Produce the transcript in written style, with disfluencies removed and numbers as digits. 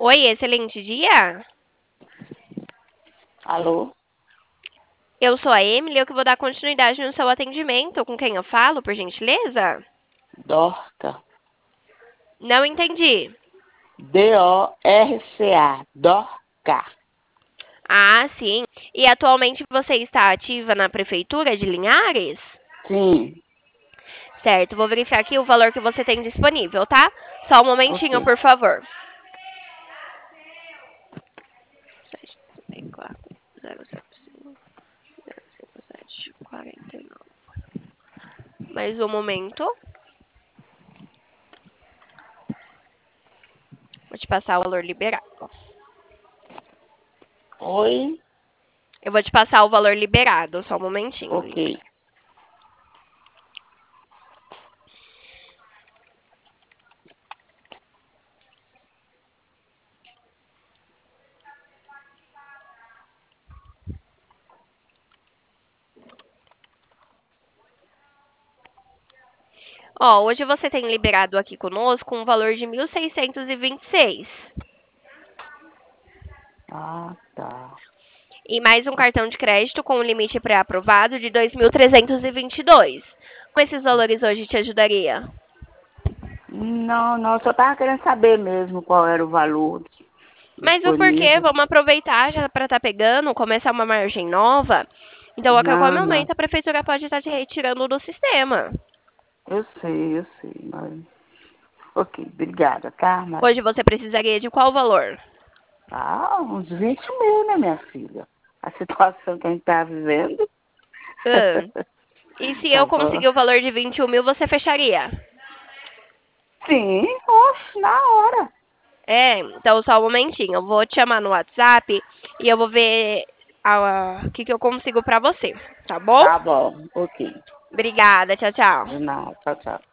Oi, excelente dia. Alô? Eu sou a Emily, eu que vou dar continuidade no seu atendimento. Com quem eu falo, por gentileza? Dorca. Não entendi. Dorca. Dorca. Ah, sim. E atualmente você está ativa na prefeitura de Linhares? Sim, Certo, vou verificar aqui o valor que você tem disponível, tá? Só um ok. momentinho, por favor. 754-075-057-49. Mais um momento. Vou te passar o valor liberado. Oi? Eu vou te passar o valor liberado, só um momentinho, Ok. linda. Ó, hoje você tem liberado aqui conosco um valor de 1.626. Ah, tá. E mais um cartão de crédito com um limite pré-aprovado de 2.322. Com esses valores hoje te ajudaria? Não, não, só tava querendo saber mesmo qual era o valor Mas o porquê? disponível. Vamos aproveitar já para estar pegando, começar uma margem nova. Então, a qualquer Não, não. momento, a prefeitura pode estar te retirando do sistema. Eu sei, mas... Ok, obrigada, tá? Mas... Hoje você precisaria de qual valor? Ah, uns 20 mil, né, minha filha? A situação que a gente tá vivendo. Ah, e se Tá eu bom? conseguir o valor de 21 mil, você fecharia? Sim, oxe, na hora. É, então só um momentinho. Eu vou te chamar no WhatsApp e eu vou ver o que, que eu consigo pra você, tá bom? Tá bom, ok. Obrigada, tchau, tchau. De nada, tchau, tchau.